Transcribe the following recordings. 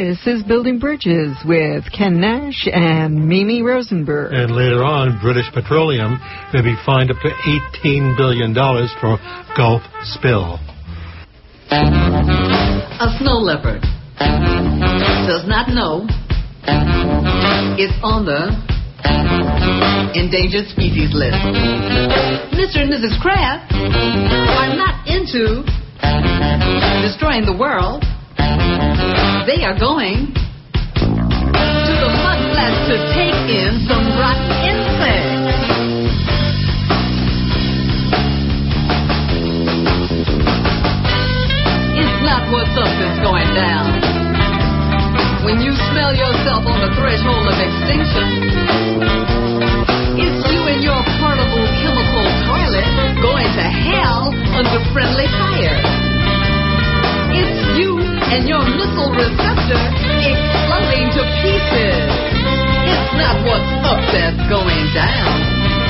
This is Building Bridges with Ken Nash and Mimi Rosenberg. And later on, British Petroleum may be fined up to $18 billion for Gulf spill. A snow leopard does not know it's on the endangered species list. Mr. and Mrs. Crab are not into destroying the world. They are going to the mudflats to take in some rotten insects. It's not what's up that's going down. When you smell yourself on the threshold of extinction, it's you and your portable chemical toilet going to hell under friendly fire. It's you and your missile receptor exploding to pieces. It's not what's up that's going down.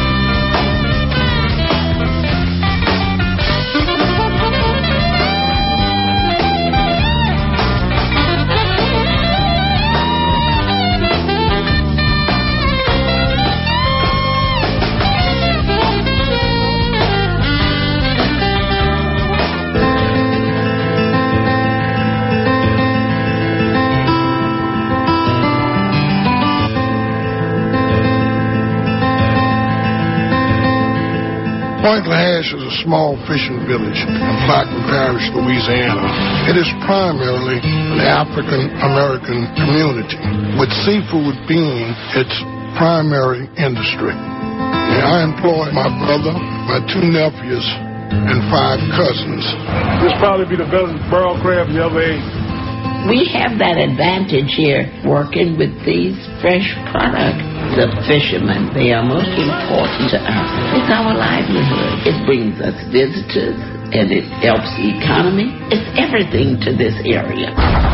Point Lahash is a small fishing village in Plaquemine Parish, Louisiana. It is primarily an African-American community, with seafood being its primary industry. I employ my brother, my 2 nephews, and 5 cousins. This probably be the best burl crab you ever ate. We have that advantage here working with these fresh products. The fishermen, they are most important to us. It's our livelihood. It brings us visitors, and it helps the economy. It's everything to this area.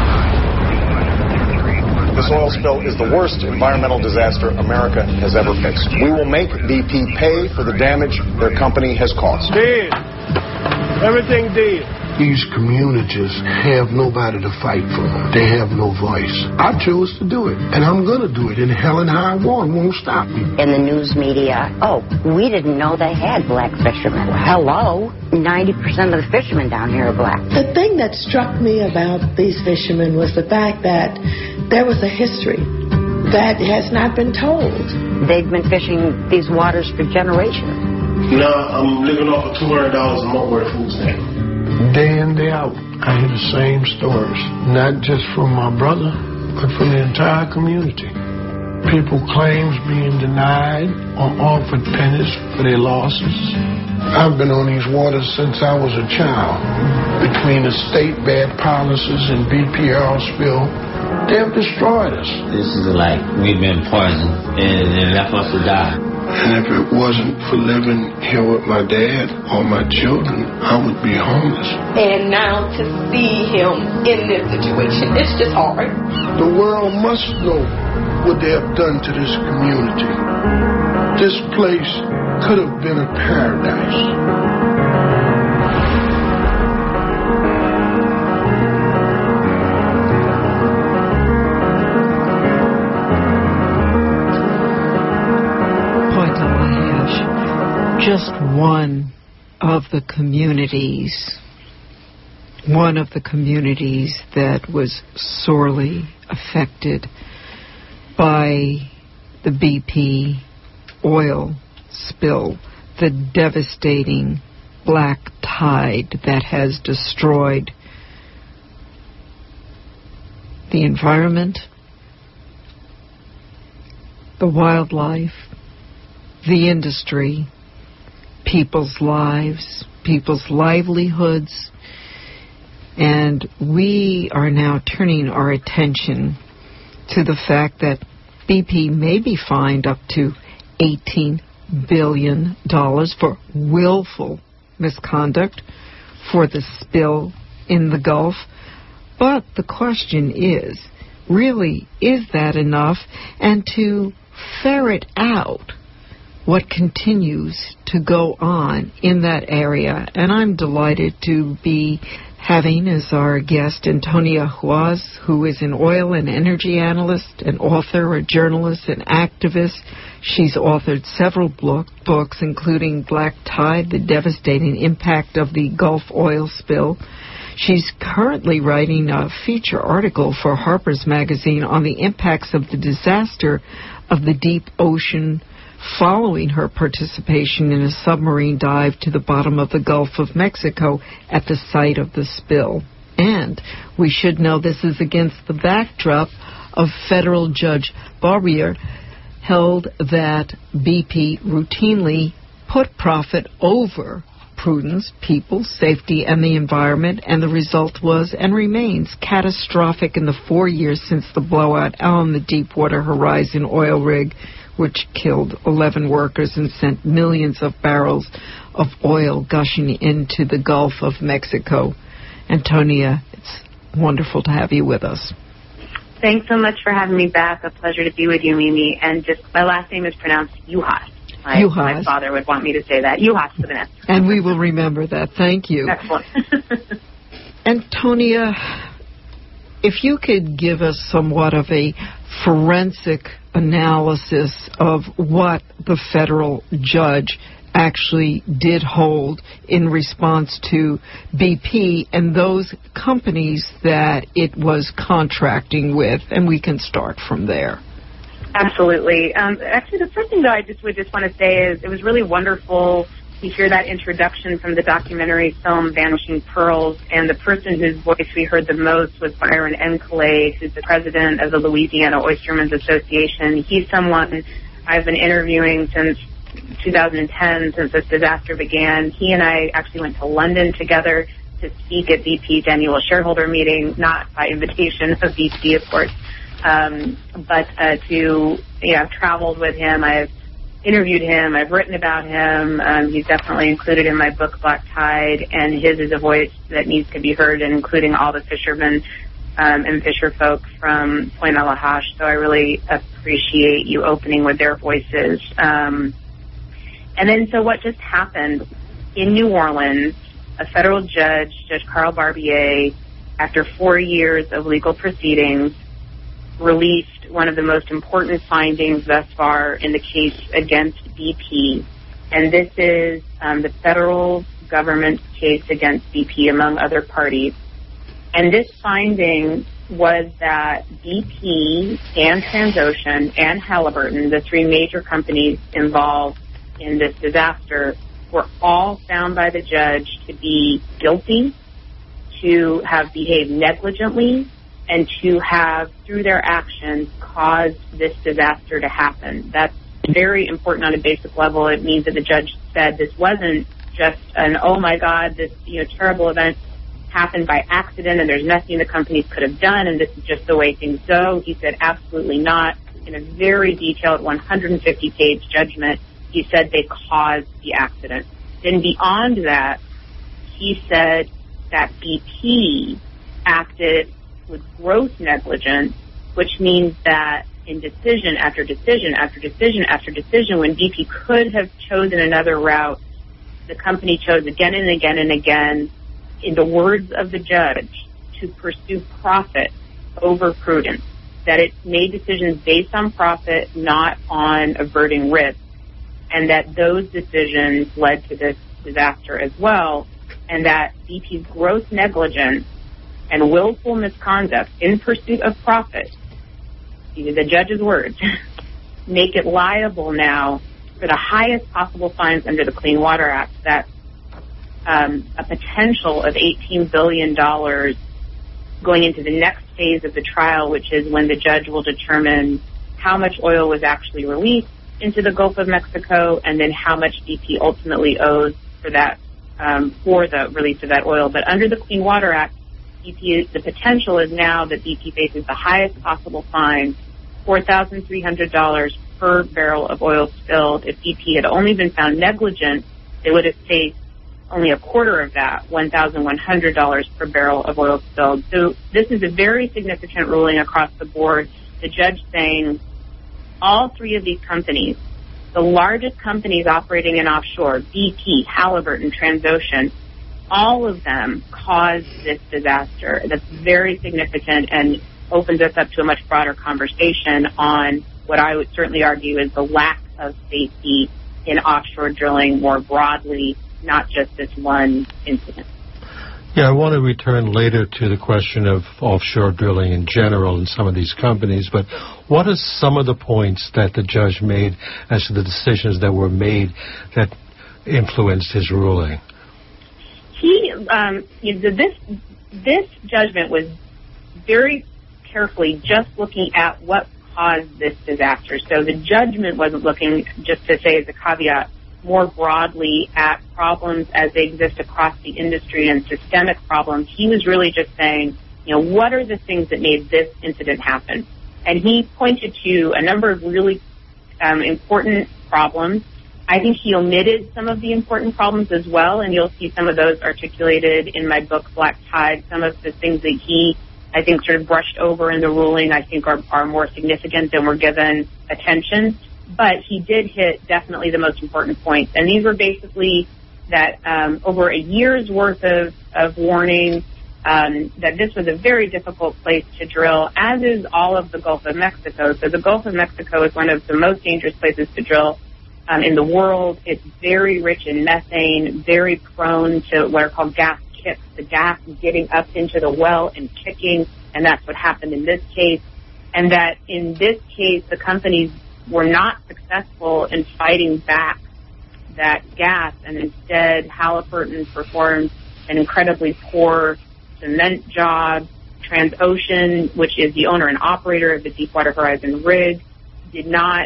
This oil spill is the worst environmental disaster America has ever faced. We will make BP pay for the damage their company has caused. Dead. Everything dead. These communities have nobody to fight for them. They have no voice. I chose to do it, and I'm going to do it, and hell and high water won't stop me. In the news media, we didn't know they had black fishermen. Hello, 90% of the fishermen down here are black. The thing that struck me about these fishermen was the fact that there was a history that has not been told. They've been fishing these waters for generations. Now I'm living off of $200 a month worth of food stamps. Day in, day out, I hear the same stories, not just from my brother, but from the entire community. People claims being denied or offered pennies for their losses. I've been on these waters since I was a child. Between the state bad policies and BP oil spill, they have destroyed us. This is like we've been poisoned and left us to die. And if it wasn't for living here with my dad or my children, I would be homeless. And now to see him in this situation, it's just hard. The world must know what they have done to this community. This place could have been a paradise. Just one of the communities that was sorely affected by the BP oil spill, the devastating black tide that has destroyed the environment, the wildlife, the industry, people's lives, people's livelihoods, and we are now turning our attention to the fact that BP may be fined up to $18 billion for willful misconduct for the spill in the Gulf. But the question is, really, is that enough? And to ferret out what continues to go on in that area. And I'm delighted to be having as our guest Antonia Huaz, who is an oil and energy analyst, an author, a journalist, an activist. She's authored several books, including Black Tide, The Devastating Impact of the Gulf Oil Spill. She's currently writing a feature article for Harper's Magazine on the impacts of the disaster of the deep ocean following her participation in a submarine dive to the bottom of the Gulf of Mexico at the site of the spill. And we should know this is against the backdrop of federal Judge Barbier held that BP routinely put profit over prudence, people, safety, and the environment, and the result was and remains catastrophic in the 4 years since the blowout on the Deepwater Horizon oil rig, which killed 11 workers and sent millions of barrels of oil gushing into the Gulf of Mexico. Antonia, it's wonderful to have you with us. Thanks so much for having me back. A pleasure to be with you, Mimi. And just my last name is pronounced Juhas. My father would want me to say that. Juhas with an S. And we will remember that. Thank you. Excellent. Antonia, if you could give us somewhat of a forensic analysis of what the federal judge actually did hold in response to BP and those companies that it was contracting with, and we can start from there. Absolutely. Actually, the first thing that I would just want to say is it was really wonderful to hear that introduction from the documentary film Vanishing Pearls, and the person whose voice we heard the most was Byron Encalade, who's the president of the Louisiana Oystermen's Association. He's someone I've been interviewing since 2010, since this disaster began. He and I actually went to London together to speak at BP's annual shareholder meeting, not by invitation of BP, of course, but I've traveled with him. I've interviewed him. I've written about him. He's definitely included in my book, Black Tide, and his is a voice that needs to be heard, including all the fishermen and fisher folk from Point Alahash. So I really appreciate you opening with their voices. And then, so what just happened in New Orleans, a federal judge, Judge Carl Barbier, after 4 years of legal proceedings, released one of the most important findings thus far in the case against BP. And this is the federal government's case against BP, among other parties. And this finding was that BP and Transocean and Halliburton, the three major companies involved in this disaster, were all found by the judge to be guilty, to have behaved negligently, and to have, through their actions, caused this disaster to happen. That's very important on a basic level. It means that the judge said this wasn't just an, oh my God, this terrible event happened by accident and there's nothing the companies could have done and this is just the way things go. He said absolutely not. In a very detailed 150-page judgment, he said they caused the accident. Then beyond that, he said that BP acted with gross negligence, which means that in decision after decision after decision after decision, when BP could have chosen another route, the company chose again and again and again, in the words of the judge, to pursue profit over prudence, that it made decisions based on profit, not on averting risk, and that those decisions led to this disaster as well, and that BP's gross negligence and willful misconduct in pursuit of profit, these are the judge's words, make it liable now for the highest possible fines under the Clean Water Act. That's a potential of $18 billion going into the next phase of the trial, which is when the judge will determine how much oil was actually released into the Gulf of Mexico and then how much BP ultimately owes for that, for the release of that oil. But under the Clean Water Act, BP, the potential is now that BP faces the highest possible fine, $4,300 per barrel of oil spilled. If BP had only been found negligent, they would have faced only a quarter of that, $1,100 per barrel of oil spilled. So this is a very significant ruling across the board. The judge saying all three of these companies, the largest companies operating in offshore, BP, Halliburton, Transocean, all of them caused this disaster. That's very significant and opens us up to a much broader conversation on what I would certainly argue is the lack of safety in offshore drilling more broadly, not just this one incident. Yeah, I want to return later to the question of offshore drilling in general in some of these companies, but what are some of the points that the judge made as to the decisions that were made that influenced his ruling? This judgment was very carefully just looking at what caused this disaster. So the judgment wasn't looking, just to say as a caveat, more broadly at problems as they exist across the industry and systemic problems. He was really just saying, what are the things that made this incident happen? And he pointed to a number of really important problems. I think he omitted some of the important problems as well, and you'll see some of those articulated in my book, Black Tide. Some of the things that he, I think, sort of brushed over in the ruling, I think are more significant than were given attention. But he did hit definitely the most important points. And these were basically that over a year's worth of warning, that this was a very difficult place to drill, as is all of the Gulf of Mexico. So the Gulf of Mexico is one of the most dangerous places to drill in the world. It's very rich in methane, very prone to what are called gas kicks, the gas getting up into the well and kicking, and that's what happened in this case. And that in this case, the companies were not successful in fighting back that gas, and instead Halliburton performed an incredibly poor cement job. Transocean, which is the owner and operator of the Deepwater Horizon rig, did not,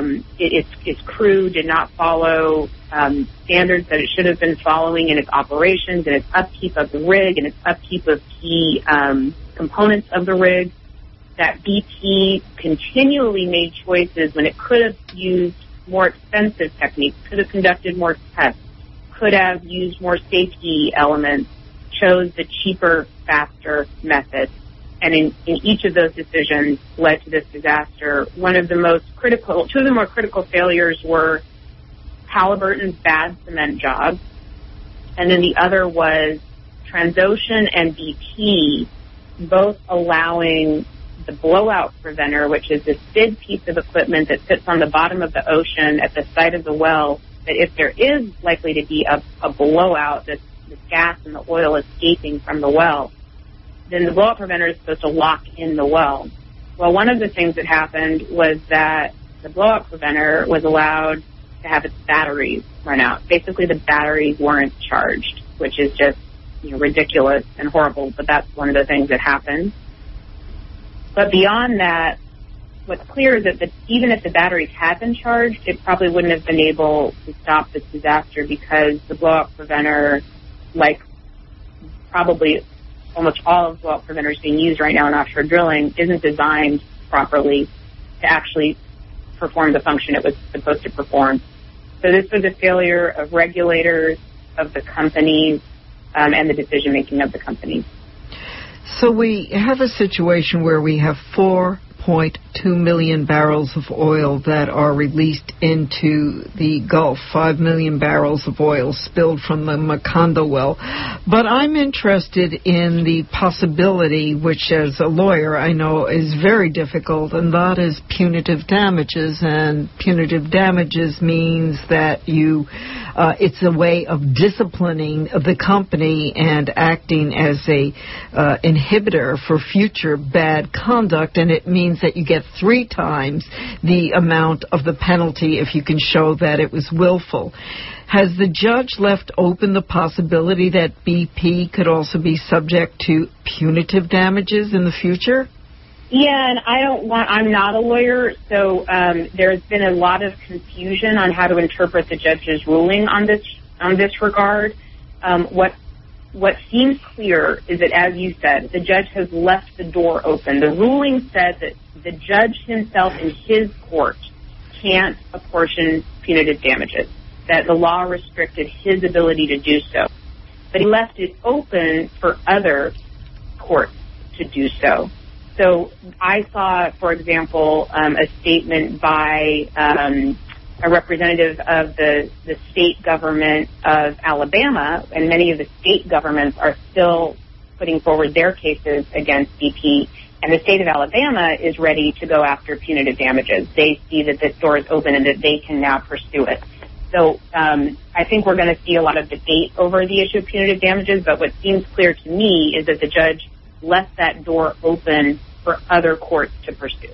its crew did not follow standards that it should have been following in its operations and its upkeep of the rig and its upkeep of key components of the rig. That BP continually made choices when it could have used more expensive techniques, could have conducted more tests, could have used more safety elements, chose the cheaper, faster method. And in each of those decisions led to this disaster. Two of the more critical failures were Halliburton's bad cement job, and then the other was Transocean and BP both allowing the blowout preventer, which is this big piece of equipment that sits on the bottom of the ocean at the site of the well, that if there is likely to be a blowout, this gas and the oil escaping from the well, then the blowout preventer is supposed to lock in the well. Well, one of the things that happened was that the blowout preventer was allowed to have its batteries run out. Basically, the batteries weren't charged, which is just ridiculous and horrible, but that's one of the things that happened. But beyond that, what's clear is that even if the batteries had been charged, it probably wouldn't have been able to stop this disaster because the blowout preventer, like probably almost all of blowout preventers being used right now in offshore drilling, isn't designed properly to actually perform the function it was supposed to perform. So this was a failure of regulators, of the companies, and the decision-making of the companies. So we have a situation where we have 4.2 million barrels of oil that are released into the Gulf, 5 million barrels of oil spilled from the Macondo well. But I'm interested in the possibility, which as a lawyer I know is very difficult, and that is punitive damages. And punitive damages means that it's a way of disciplining the company and acting as a inhibitor for future bad conduct, and it means that you get 3 times the amount of the penalty if you can show that it was willful. Has the judge left open the possibility that BP could also be subject to punitive damages in the future? Yeah, and I'm not a lawyer, so there's been a lot of confusion on how to interpret the judge's ruling on this regard. What seems clear is that, as you said, the judge has left the door open. The ruling said that the judge himself in his court can't apportion punitive damages, that the law restricted his ability to do so. But he left it open for other courts to do so. So I saw, for example, a statement by a representative of the state government of Alabama, and many of the state governments are still putting forward their cases against BP. And the state of Alabama is ready to go after punitive damages. They see that this door is open and that they can now pursue it. So I think we're going to see a lot of debate over the issue of punitive damages, but what seems clear to me is that the judge left that door open for other courts to pursue.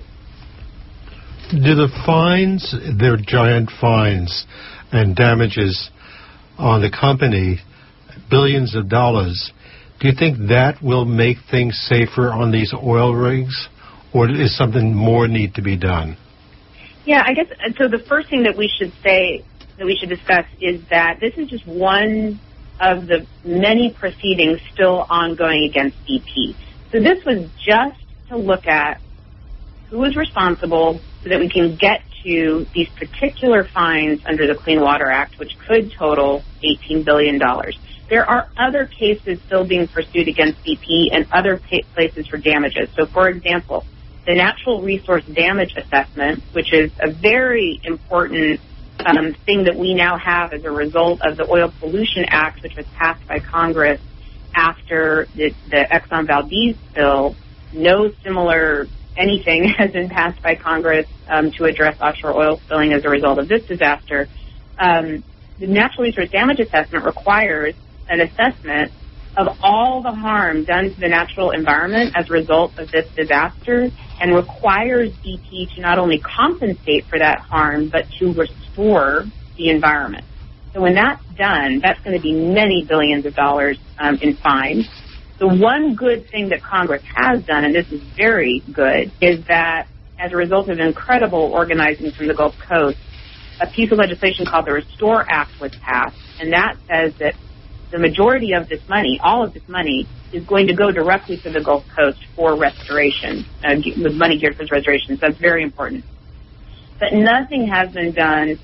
Do the fines, their giant fines and damages on the company, billions of dollars, do you think that will make things safer on these oil rigs, or is something more need to be done? Yeah, I guess, so the first thing that we should say, that we should discuss, is that this is just one of the many proceedings still ongoing against BP. So this was just to look at who was responsible so that we can get to these particular fines under the Clean Water Act, which could total $18 billion. There are other cases still being pursued against BP and other places for damages. So, for example, the Natural Resource Damage Assessment, which is a very important thing that we now have as a result of the Oil Pollution Act, which was passed by Congress after the Exxon Valdez spill. No similar anything has been passed by Congress to address offshore oil spilling as a result of this disaster. The Natural Resource Damage Assessment requires an assessment of all the harm done to the natural environment as a result of this disaster, and requires BP to not only compensate for that harm, but to restore the environment. So when that's done, that's going to be many billions of dollars in fines. The one good thing that Congress has done, and this is very good, is that as a result of incredible organizing from the Gulf Coast, a piece of legislation called the Restore Act was passed, and that says that the majority of this money, all of this money, is going to go directly to the Gulf Coast for restoration, with money geared for restoration. So that's very important. But nothing has been done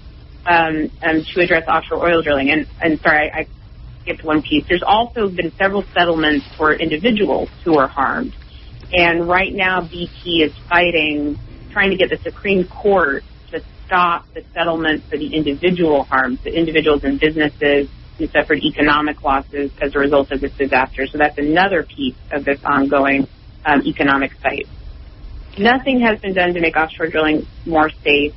to address offshore oil drilling. And sorry, I skipped one piece. There's also been several settlements for individuals who are harmed. And right now, BP is fighting, trying to get the Supreme Court to stop the settlement for the individual harms, the individuals and businesses who suffered economic losses as a result of this disaster. So that's another piece of this ongoing economic fight. Nothing has been done to make offshore drilling more safe,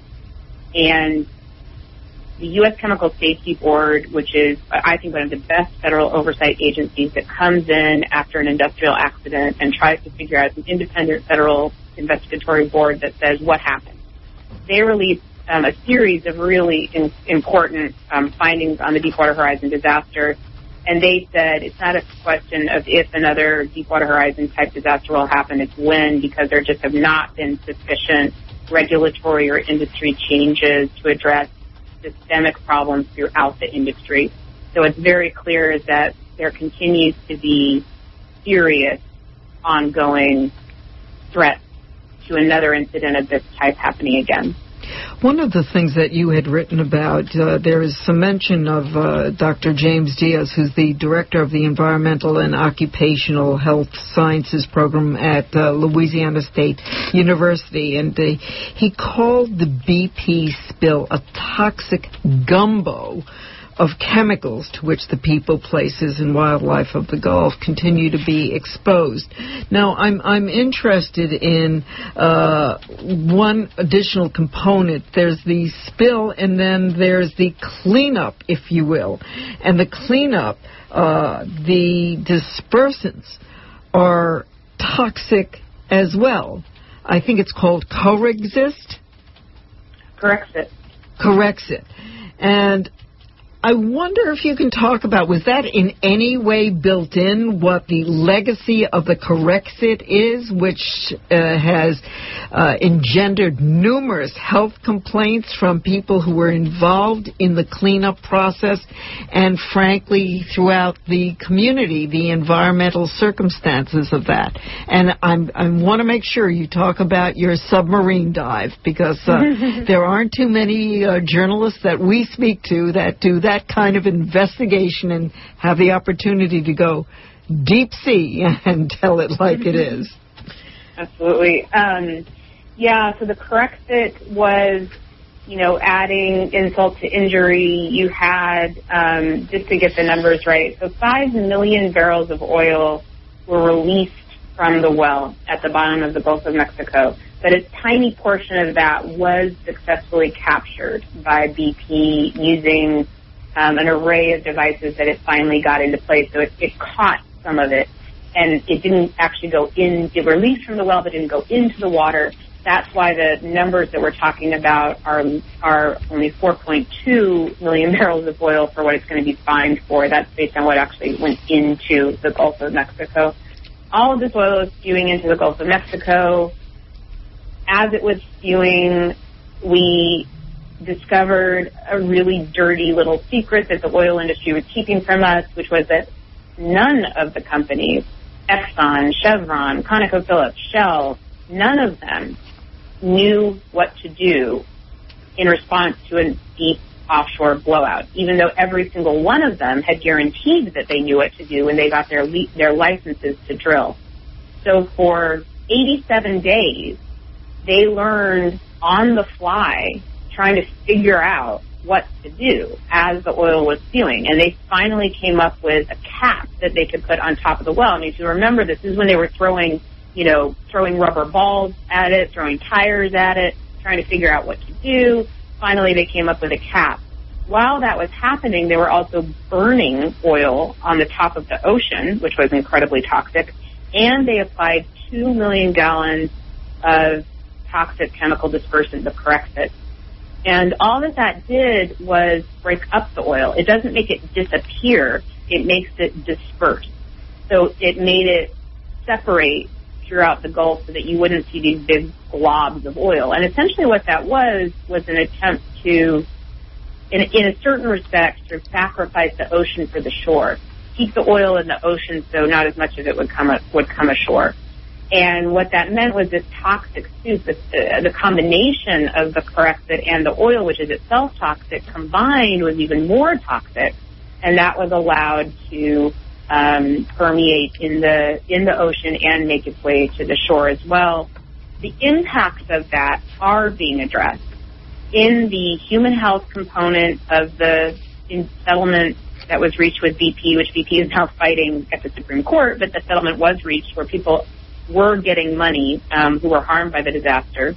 and the U.S. Chemical Safety Board, which is, I think, one of the best federal oversight agencies that comes in after an industrial accident and tries to figure out, an independent federal investigatory board that says what happened. They released a series of really important findings on the Deepwater Horizon disaster, and they said it's not a question of if another Deepwater Horizon type disaster will happen, it's when, because there just have not been sufficient regulatory or industry changes to address systemic problems throughout the industry. So it's very clear that there continues to be serious, ongoing threats to another incident of this type happening again. One of the things that you had written about, there is some mention of Dr. James Diaz, who's the director of the Environmental and Occupational Health Sciences program at Louisiana State University, and he called the BP spill a toxic gumbo of chemicals to which the people, places, and wildlife of the Gulf continue to be exposed. Now, I'm interested in one additional component. There's the spill, and then there's the cleanup, if you will. And the cleanup, the dispersants are toxic as well. I think it's called Corexit. Corexit. And I wonder if you can talk about, was that in any way built in, what the legacy of the Corexit is, which has engendered numerous health complaints from people who were involved in the cleanup process, and frankly, throughout the community, the environmental circumstances of that. And I want to make sure you talk about your submarine dive, because there aren't too many journalists that we speak to that do that kind of investigation and have the opportunity to go deep sea and tell it like it is. Absolutely. So the Corexit was adding insult to injury, you had, just to get the numbers right, so 5 million barrels of oil were released from the well at the bottom of the Gulf of Mexico. But a tiny portion of that was successfully captured by BP using an array of devices that it finally got into place. So it caught some of it, and it didn't actually go in. It released from the well, but didn't go into the water. That's why the numbers that we're talking about are only 4.2 million barrels of oil for what it's going to be fined for. That's based on what actually went into the Gulf of Mexico. All of this oil is spewing into the Gulf of Mexico. As it was spewing, we discovered a really dirty little secret that the oil industry was keeping from us, which was that none of the companies, Exxon, Chevron, ConocoPhillips, Shell, none of them knew what to do in response to a deep offshore blowout, even though every single one of them had guaranteed that they knew what to do when they got their licenses to drill. So for 87 days, they learned on the fly, trying to figure out what to do as the oil was spewing. And they finally came up with a cap that they could put on top of the well. I mean, if you remember, this is when they were throwing rubber balls at it, throwing tires at it, trying to figure out what to do. Finally, they came up with a cap. While that was happening, they were also burning oil on the top of the ocean, which was incredibly toxic, and they applied 2 million gallons of toxic chemical dispersant, the Corexit. And all that did was break up the oil. It doesn't make it disappear. It makes it disperse. So it made it separate throughout the Gulf so that you wouldn't see these big globs of oil. And essentially what that was an attempt to, in a certain respect, sort of sacrifice the ocean for the shore. Keep the oil in the ocean so not as much of it would come ashore. And what that meant was this toxic soup, the combination of the Corexit and the oil, which is itself toxic, combined was even more toxic, and that was allowed to permeate in the ocean and make its way to the shore as well. The impacts of that are being addressed in the human health component of the settlement that was reached with BP, which BP is now fighting at the Supreme Court, but the settlement was reached where people were getting money who were harmed by the disaster.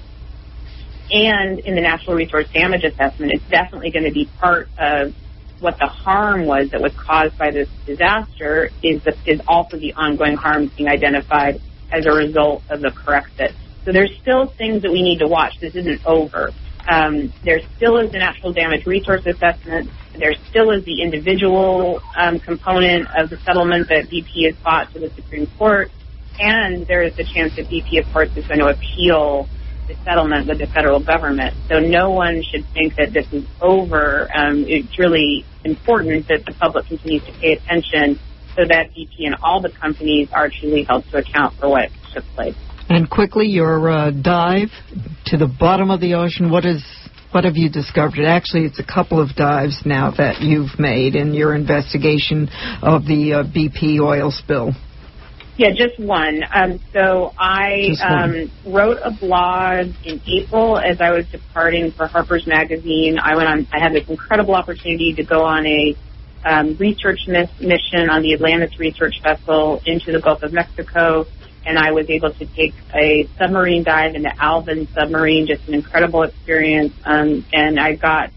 And in the Natural Resource Damage Assessment, it's definitely going to be part of what the harm was that was caused by this disaster is also the ongoing harm being identified as a result of the Corexit. So there's still things that we need to watch. This isn't over. There still is the Natural Damage Resource Assessment. There still is the individual component of the settlement that BP has fought to the Supreme Court. And there is the chance that BP, of course, is going to appeal the settlement with the federal government. So no one should think that this is over. It's really important that the public continues to pay attention so that BP and all the companies are truly held to account for what took place. And quickly, your dive to the bottom of the ocean, what have you discovered? Actually, it's a couple of dives now that you've made in your investigation of the BP oil spill. Yeah, just one. So I wrote a blog in April as I was departing for Harper's Magazine. I had this incredible opportunity to go on a research mission on the Atlantis research vessel into the Gulf of Mexico, and I was able to take a submarine dive in the Alvin submarine, just an incredible experience, and I got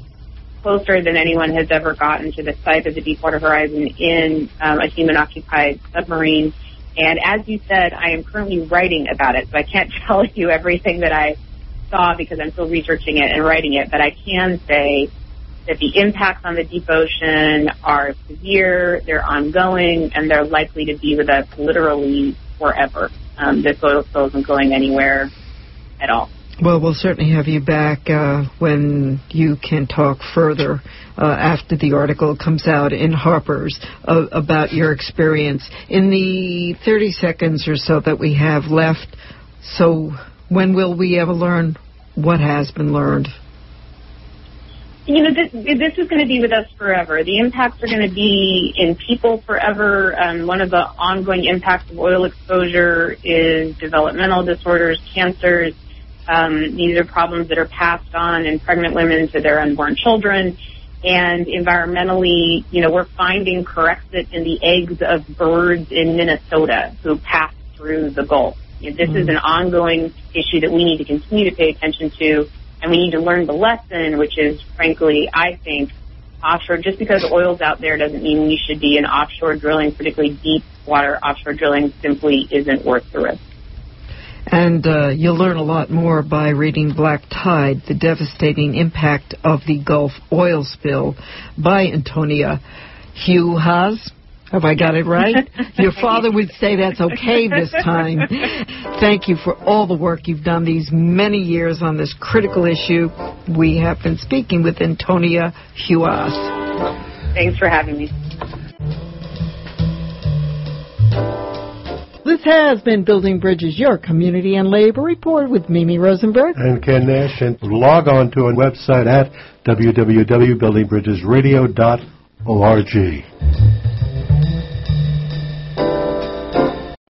closer than anyone has ever gotten to the site of the Deepwater Horizon in a human-occupied submarine. And as you said, I am currently writing about it, so I can't tell you everything that I saw because I'm still researching it and writing it, but I can say that the impacts on the deep ocean are severe, they're ongoing, and they're likely to be with us literally forever. This oil spill isn't going anywhere at all. Well, we'll certainly have you back when you can talk further after the article comes out in Harper's about your experience. In the 30 seconds or so that we have left, so when will we ever learn what has been learned? You know, this is going to be with us forever. The impacts are going to be in people forever. One of the ongoing impacts of oil exposure is developmental disorders, cancers, These are problems that are passed on in pregnant women to their unborn children. And environmentally, we're finding Corexit in the eggs of birds in Minnesota who pass through the Gulf. This is an ongoing issue that we need to continue to pay attention to, and we need to learn the lesson, which is, frankly, I think, offshore. Just because oil's out there doesn't mean we should be in offshore drilling, particularly deep water offshore drilling simply isn't worth the risk. And you'll learn a lot more by reading Black Tide, The Devastating Impact of the Gulf Oil Spill by Antonia Huaz. Have I got it right? Your father would say that's okay this time. Thank you for all the work you've done these many years on this critical issue. We have been speaking with Antonia Huaz. Thanks for having me. This has been Building Bridges, your community and labor report with Mimi Rosenberg and Ken Nash. And log on to our website at www.buildingbridgesradio.org.